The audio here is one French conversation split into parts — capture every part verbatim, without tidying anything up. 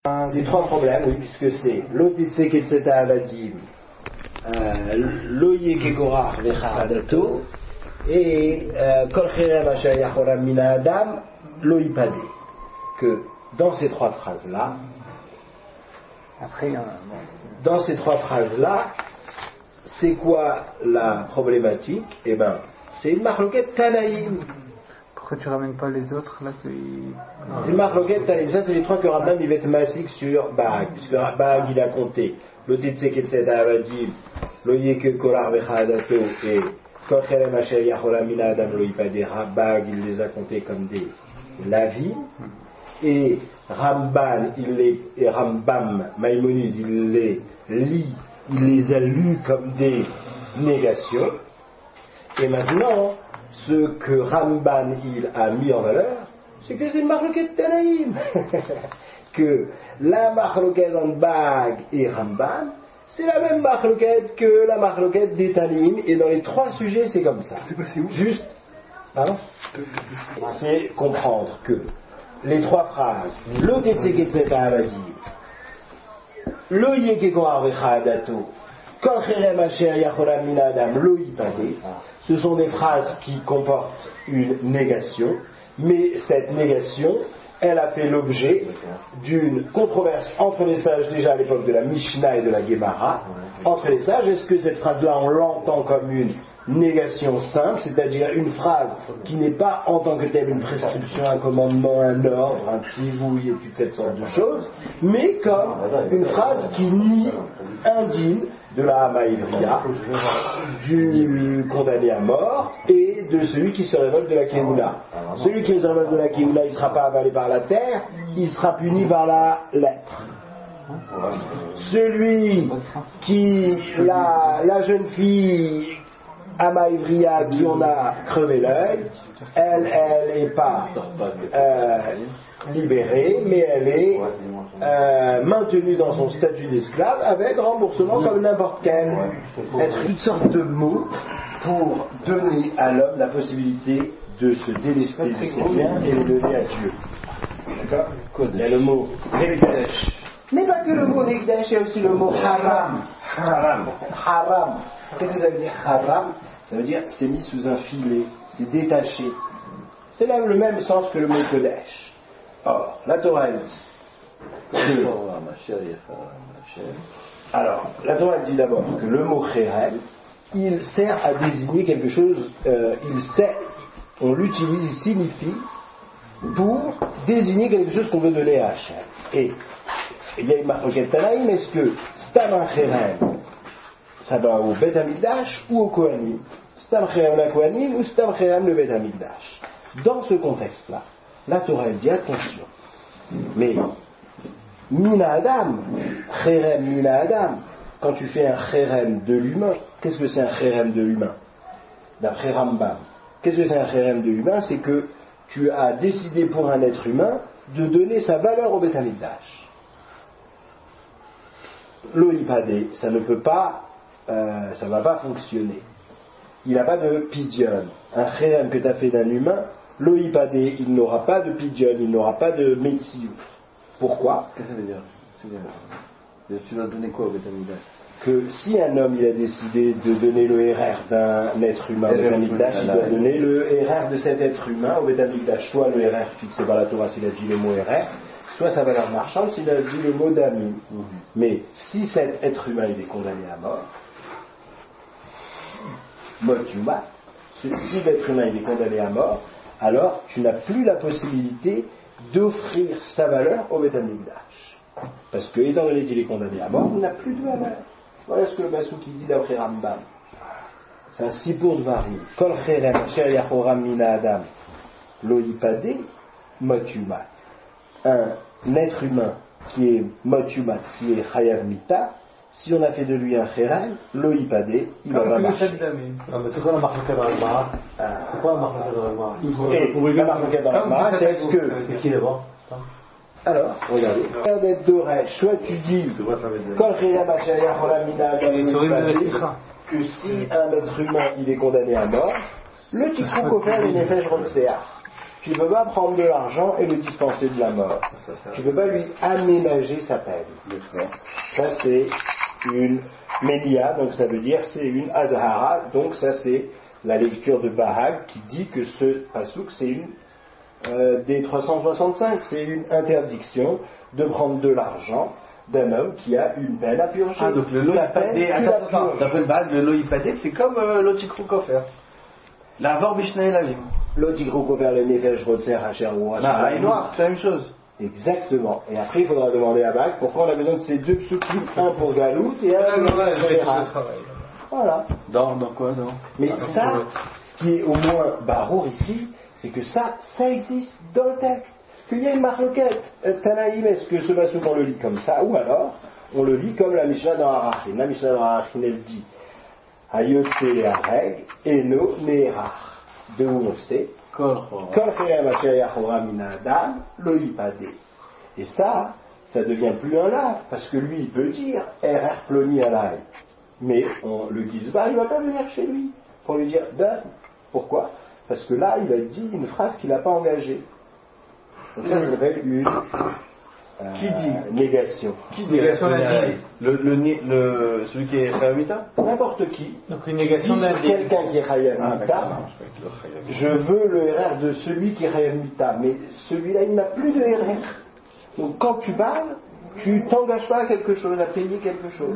Les trois problèmes, oui, puisque c'est l'otitse ketseta avadim, loye kekorach vechadato, et kol cherem asher yachoram mina adam, loipade. Que dans ces trois phrases-là, Après, dans ces trois phrases-là, c'est quoi la problématique? Eh ben, c'est une marloquette Tanaïm. pourquoi tu ramènes pas les autres là c'est... C'est une marloquette Tanaïm. Ça, c'est les trois que Rambam il va être massif sur Baag, puisque Baag il a compté l'otitse ketseta avadim, loye kekorach vechadato et kol cherem asher yachoram mina adam loipade. Baag il les a comptés comme des lavis. Et Ramban, il les, et Rambam, Maïmonide, il les lit, il les a lus comme des négations. Et maintenant, ce que Ramban, il a mis en valeur, c'est que c'est une marloquette Tanaïm. Que la marloquette en Baag et Ramban, c'est la même marloquette que la marloquette des Tanaïm. Et dans les trois sujets, c'est comme ça. C'est passé où? Juste, pardon? C'est comprendre que les trois phrases, l'otitse ketseta avadim, loye kekorach vechadato, kol cherem asher yachoram mina adam loipade, ce sont des phrases qui comportent une négation, mais cette négation, elle a fait l'objet d'une controverse entre les sages déjà à l'époque de la Mishnah et de la Gemara. Entre les sages, est-ce que cette phrase-là, on l'entend comme une négation simple, c'est-à-dire une phrase qui n'est pas en tant que telle une prescription, un commandement, un ordre, un tsivouï et toute cette sorte de choses, mais comme une phrase qui nie, indigne de la Hamaïvria, du condamné à mort et de celui qui se révolte de la Kéoula. Celui qui se révolte de la Kéoula, il ne sera pas avalé par la terre, il sera puni par la lèpre. Celui qui, la, la jeune fille Hamaïvria qui en a crevé l'œil, elle, elle n'est pas euh, libérée, mais elle est euh, maintenue dans son statut d'esclave avec remboursement comme n'importe quel être. Toutes sortes de mots pour donner à l'homme la possibilité de se délester de ses biens et les donner à Dieu. D'accord? Il y a le mot Hekdesh. Mais pas que le mot Hekdesh, il y a aussi le mot Haram. Haram. Haram. Qu'est-ce que ça veut dire Haram? Ça veut dire c'est mis sous un filet, c'est détaché. C'est là le même sens que le mot Kodesh. Or, la Torah elle dit que... Alors, la Torah dit d'abord que le mot Cherem, il sert à désigner quelque chose, euh, il sert, on l'utilise, il signifie pour désigner quelque chose qu'on veut donner à Hachem. Et il y a une marloquette Tanaïm, est-ce que Stam Cherem ça va au Beth Hamikdash ou au Kohanim? Stam Cherem la Kohanim ou Stam Cherem le Beth Hamikdash? Dans ce contexte-là, la Torah elle dit attention, mais Mina Adam, Cherem Mina Adam, quand tu fais un Cherem de l'humain, qu'est-ce que c'est un Cherem de l'humain? D'après Rambam, qu'est-ce que c'est un Cherem de l'humain? C'est que tu as décidé pour un être humain de donner sa valeur au Beth Hamikdash. Loïpade, ça ne peut pas Euh, ça ne va pas fonctionner. Il n'a pas de pidyon. Un cherem que tu as fait d'un humain, loïpade, il n'aura pas de pidyon, il n'aura pas de metziou. Pourquoi? Qu'est-ce que ça veut dire? C'est-à-dire, tu dois donner quoi au Beth Hamikdash? Que si un homme il a décidé de donner le R R d'un être humain au Beth Hamikdash, il doit donner le R R de cet être humain au Beth Hamikdash, soit le R R fixé par la Torah s'il a dit le mot R R, soit sa valeur marchande s'il a dit le mot d'ami. Mm-hmm. Mais si cet être humain il est condamné à mort, Motumat, si l'être humain il est condamné à mort, alors tu n'as plus la possibilité d'offrir sa valeur au Beth Hamikdash. Parce que, étant donné qu'il est condamné à mort, il n'a plus de valeur. Voilà ce que le Bassou qui dit d'après Rambam. C'est un sipour de vari. Kol cherem asher yachoram mina adam loïpade motumat. Un être humain qui est motumat, qui est chayav mita, si on a fait de lui un cherem, loïpade, il va marcher. Non, mais c'est quoi la marque dans la Gemara? C'est quoi la marque dans la Gemara? Et la marque dans la Gemara, c'est est-ce que... C'est qui d'abord? Alors, regardez. Soit tu dis Kol cherem asher yachoram mina adam loïpade, que si un être humain il est condamné à mort, le tikkun kofer le nefesh rotsea. tu ne peux pas prendre de l'argent et le dispenser de la mort. Ça, ça. Tu ne peux pas lui aménager sa peine. Ça c'est une Mélia, donc ça veut dire c'est une Azahara, donc ça c'est la lecture de Bahag qui dit que ce pasouk c'est une euh, des trois cent soixante-cinq, c'est une interdiction de prendre de l'argent d'un homme qui a une peine à purger. Ah, donc le loïpadé, attends, attends, d'après le Bahag, le loïpadé c'est comme euh, l'otikroukofer. La vor bishnae lalim. L'otikroukofer, le nefesh rotser hacher ou Ah, noir, c'est la même chose. Exactement. Et après, il faudra demander à Bahag pourquoi on a besoin de ces deux psukim, un pour Galout et un pour Général. Voilà. Dans, dans quoi, dans Mais ah, ça, ce qui est au moins barour ici, c'est que ça, ça existe dans le texte. Qu'il y a une marloquette. Euh, Tanaïm, est-ce que ce pasouk on le lit comme ça, ou alors on le lit comme la Mishnah dans Arachin. La Mishnah dans Arachin, elle dit Hayotse Hareg, Eno Neerach. De où on sait Kol Chayam Asher Yachora Min Adam, Lo Yipade. Et ça, ça devient plus un lave, parce que lui, il peut dire R R Ploni Alay. Mais on, le Gizbar, il ne va pas venir chez lui pour lui dire donne. Pourquoi? Parce que là, il a dit une phrase qu'il n'a pas engagée. Donc ça, ça s'appelle une euh, qui dit négation. Qui dit négation le, le, le, le, celui qui est Chayamita? N'importe qui. Donc une négation d'un quelqu'un qui est Chayamita. Ah, je veux le R R de celui qui est Chayamita. Mais celui-là, il n'a plus de R R. Donc quand tu parles, tu t'engages pas à quelque chose, à payer quelque chose.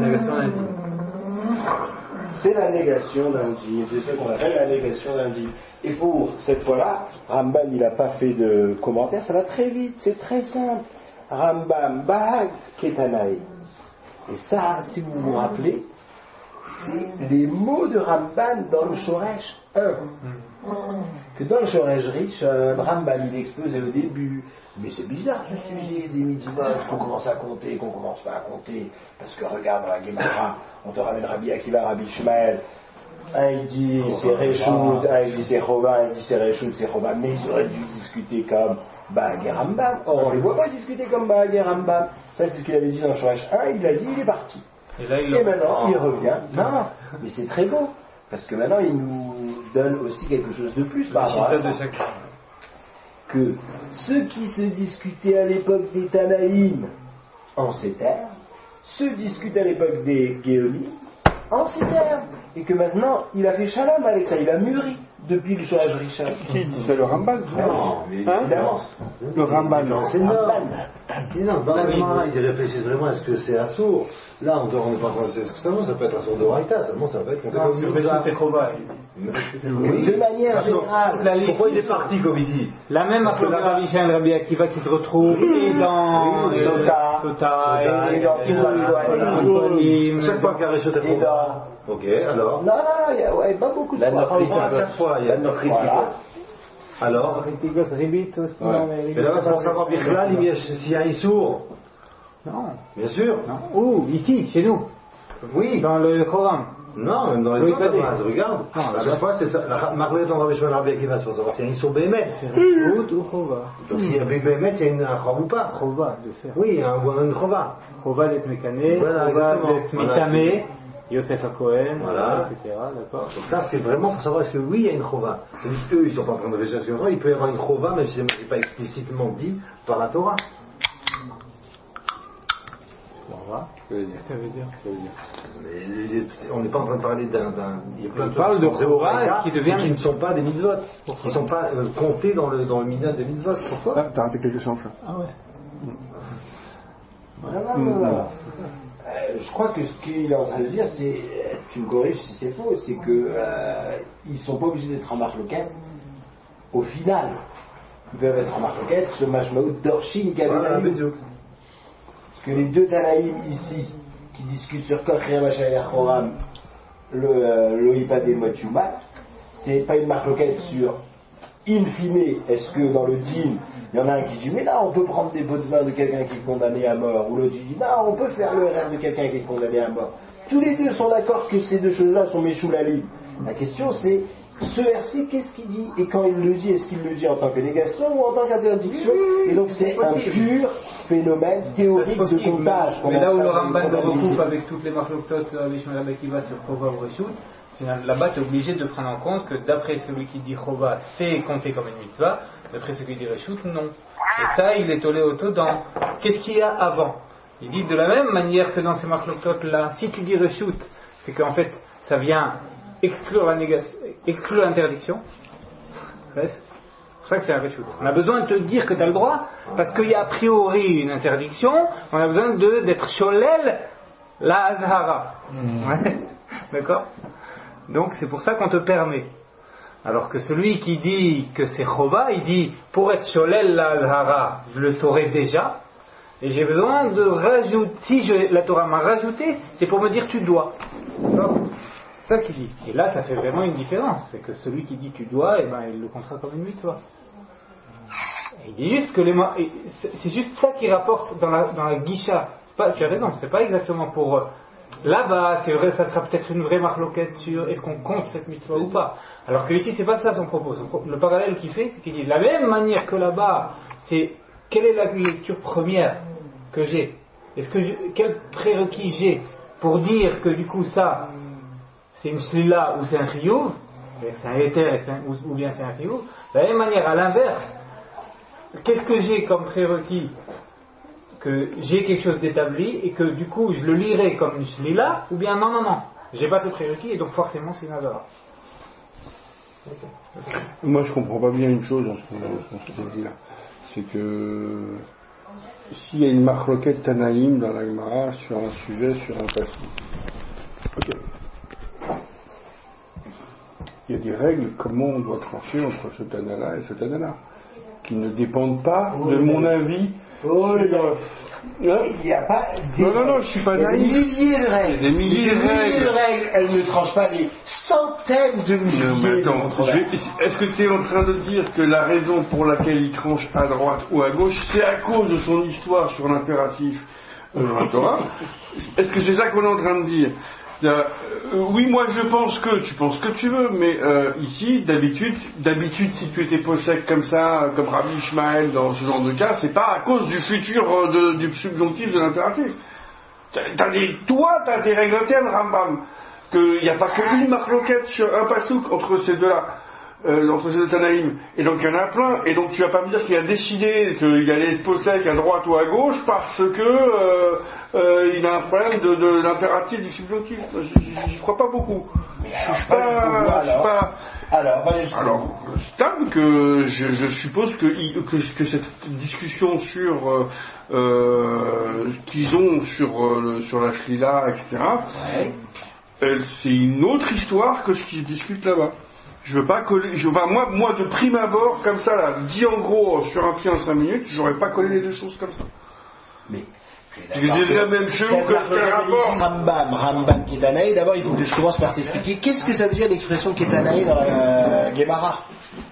C'est la négation d'un dîme. C'est ce qu'on appelle la négation d'un dîme. Et pour cette fois-là, Ramban il n'a pas fait de commentaire, ça va très vite, c'est très simple. Rambam Bahag Ketanae. Et ça, si vous vous rappelez, c'est les mots de Ramban dans le Shoresh un. Que dans le Shoresh Riche, Ramban il exposait au début. Mais c'est bizarre ce sujet des mitzvot, qu'on commence à compter, qu'on commence pas à compter. Parce que regarde dans la Gemara, on te ramène Rabbi Akiva, Rabbi Shmuel. Un il dit c'est Réchoud, un il dit c'est Chova, un il dit c'est Réchoud, c'est Chova. Mais ils auraient dû discuter comme Bahag et Rambam. Or on ne les voit pas discuter comme Bahag et Rambam. Ça c'est ce qu'il avait dit dans le Shoresh un, il a dit il est parti. Et, là, il et maintenant il revient. Non, mais c'est très beau. Parce que maintenant il nous donne aussi quelque chose de plus par rapport à ça. Que ceux qui se discutaient à l'époque des Tanaïm en ces termes, se discutent à l'époque des Géonim en ces termes, et que maintenant il a fait shalom avec ça, il a mûri depuis le Shoresh Rishon. Qui dit ça, le Ramban? Non, évidemment. Le Ramban. C'est énorme. Non, dans la Gemara, ils réfléchissent vraiment à ce que c'est assourd. Là, on ne est pas en train de ce que ça peut être assourd de Raïta, seulement ça peut être compté comme une raison. De manière générale. Pourquoi il est parti, comme il dit? La même après Rabbi Shimon et Rabbi Akiva qui se retrouvent et dans Sota, Sota et dans Koualim, chaque fois qu'il y a Réchot et dans. Ok, alors. Non, non, il n'y a pas beaucoup de la fois. À chaque fois, il y a la Voilà. Alors. Ritigos Ribit aussi. Mais là, c'est pour savoir s'il y a un sourd. Non. Bien sûr. Non. Où? Ici, chez nous. Oui. Dans le Coran. Non, même dans les oui, autres, regarde. Non, à chaque fois, c'est ça. La Marguerite, on va jouer Rabbi Akiva, c'est pour savoir s'il y a un sourd Béhémet. C'est Réchoud ou Chova. Donc s'il y a Béhémet, il y a un Chov ou pas. Chova, de faire. Oui, un une Chova. Chova d'être Mekané, Voilà, Chova exactement. d'être Mitamé, Yosef Cohen, voilà, et cetera. D'accord. Donc ça, c'est vraiment pour savoir est-ce que oui, il y a une Chova. Tandis qu'eux, ils ne sont pas en train de réfléchir à ce qu'il y a. Il peut y avoir une Chova, même si ce n'est pas explicitement dit par la Torah. Ça veut dire. Ça veut dire. Mais on n'est pas en train de parler d'un. Il y a plein de choses qui, de qui, devient... qui ne sont pas des mitzvot, qui ne sont pas euh, comptés dans le, dans le minyan des mitzvot. Pourquoi? Ah, t'as raté quelque chose. Ah ouais. Voilà, voilà, voilà. Euh, je crois que ce qu'il est en train de dire, c'est, tu me corriges si c'est faux, c'est que euh, ils sont pas obligés d'être en marloquette. Au final, ils peuvent être en marloquette, ce mashmaout d'Orshin Kabbalah. Que les deux Tanaïm ici, qui discutent sur Kol Chayam Asher Yachoram, le Loïpa des Motumat, c'est pas une marloquette sur in fine, est-ce que dans le dîme, il y en a un qui dit mais là on peut prendre des pots de vin de quelqu'un qui est condamné à mort, ou l'autre qui dit non on peut faire le R R de quelqu'un qui est condamné à mort. Tous les deux sont d'accord que ces deux choses-là sont Meshoulalim. La question c'est, ce verset, qu'est-ce qu'il dit? Et quand il le dit, est-ce qu'il le dit en tant que négation ou en tant qu'interdiction? Et donc c'est un pur phénomène théorique de comptage. Mais là où le Ramban le recoupe avec toutes les marloktot, Rabbi Shimon et Rabbi Akiva sur Chova ou Réchoud, finalement, là-bas, tu es obligé de prendre en compte que d'après celui qui dit Chova, c'est compté comme une mitzvah, d'après celui qui dit Reshut, non. Et ça, il est tolé auto dans qu'est-ce qu'il y a avant. Il dit de la même manière que dans ces marloquotes-là, si tu dis Reshut, c'est qu'en fait, ça vient exclure la négation, exclure l'interdiction. C'est pour ça que c'est un Reshut. On a besoin de te dire que tu as le droit, parce qu'il y a a priori une interdiction, on a besoin de, d'être Sholel la Azhara. Mmh. Ouais. D'accord? Donc c'est pour ça qu'on te permet. Alors que celui qui dit que c'est Chova, il dit pour être Sholel la Azhara, je le saurais déjà, et j'ai besoin de rajouter, si je, la Torah m'a rajouté, c'est pour me dire tu dois. D'accord? C'est ça qu'il dit. Et là ça fait vraiment une différence, c'est que celui qui dit tu dois, eh ben, il le comptera comme une mitzvah. Il dit juste que les mots, c'est juste ça qui rapporte dans la, dans la guisha. Pas, tu as raison, c'est pas exactement pour euh, là-bas, c'est vrai, ça sera peut-être une vraie marloquette sur est-ce qu'on compte cette mitzvah ou pas. Alors que ici, c'est pas ça son propos. Son, le parallèle qu'il fait, c'est qu'il dit de la même manière que là-bas, c'est quelle est la lecture première que j'ai, est-ce que je, quel prérequis j'ai pour dire que du coup ça, c'est une shlila ou c'est un chiyuv, c'est un éther ou, ou bien c'est un chiyuv. De la même manière, à l'inverse, qu'est-ce que j'ai comme prérequis? Que j'ai quelque chose d'établi et que du coup je le lirai comme une shlila, ou bien non, non, non, j'ai pas ce prérequis et donc forcément c'est une avara. Okay. Moi je comprends pas bien une chose dans ce que tu dit là. C'est que s'il y a une marloquette Tanaïm dans la Gemara sur un sujet, sur un passage, ok. Il y a des règles, comment on doit trancher entre ce Tana-là et ce Tana-là, qui ne dépendent pas de mon avis. Oh, il n'y a pas des non, non, non, je suis pas naïf. Des milliers de règles. Des milliers, des de, règles. milliers de règles. Elles ne tranchent pas des centaines de milliers non, mais attends, de je, est-ce que tu es en train de dire que la raison pour laquelle il tranche à droite ou à gauche, c'est à cause de son histoire sur l'impératif euh, dans la Torah? Est-ce que c'est ça qu'on est en train de dire? Euh, oui, moi je pense que, tu penses que tu veux, mais euh, ici, d'habitude, d'habitude, si tu étais possède comme ça, comme Rabbi Ishmael dans ce genre de cas, c'est pas à cause du futur euh, de, du subjonctif de l'impératif. T'as, t'as des, toi, t'as des règles internes, Rambam, qu'il n'y a pas qu'une marloquette sur un pasouk entre ces deux-là, euh, entre ces deux Tanaïm, et donc il y en a plein, et donc tu vas pas me dire qu'il a décidé qu'il allait être possède à droite ou à gauche parce que euh, Euh, il a un problème de, de l'impératif du subjonctif. J'y crois pas beaucoup. Mais je suis pas, pas, je suis pas. Alors, alors, stable que je, je suppose que, que, que cette discussion sur euh, euh, qu'ils ont sur euh, sur la Shlila, et cetera. Ouais. Euh, c'est une autre histoire que ce qui se discute là-bas. Je veux pas coller. Je, enfin, moi, moi, de prime abord, comme ça, là, dit en gros sur un pied en cinq minutes, j'aurais pas collé les deux choses comme ça. Mais tu disais la même chose que le rapport. Rambam, Rambam Ketanaï, d'abord il faut que je commence par t'expliquer qu'est-ce que ça veut dire l'expression Ketanaï dans la euh, Gemara.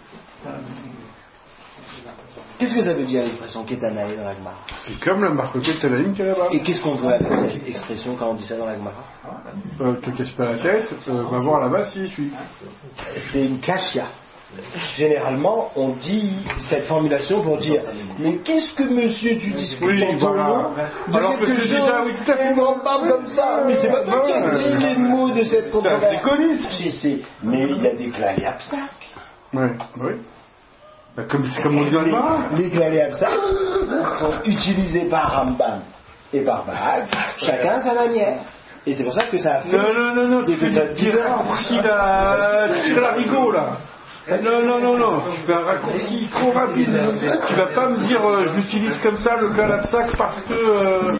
Qu'est-ce que ça veut dire l'expression Ketanaï dans la Gemara? C'est comme la marque Ketanaïm qui est là-bas. Et qu'est-ce qu'on veut avec cette expression quand on dit ça dans la Gemara? euh, Te casse pas la tête, euh, va voir là-bas s'il suit. C'est une kashia. Généralement, on dit cette formulation pour dire mais qu'est-ce que monsieur tu discutes oui, en ton voilà. nom de alors quelque que chose déjà, oui, tout à fait. on parle comme ça mais c'est pas toi qui as dit les mots de cette controverse. C'est connu. Mais il y a des clalés absac. Ouais, oui. Bah, comme, c'est comme on dit dans le Gemara. Les clalés absac sont utilisés par Rambam et par Baal, chacun à sa manière. Et c'est pour ça que ça a fait non, non, non, non, tu fais des petits raccourcis là, tu fais la rigole là. Non, non, non, non, tu fais un raccourci trop rapide. Tu vas pas me dire euh, j'utilise comme ça le calapsac parce que... Euh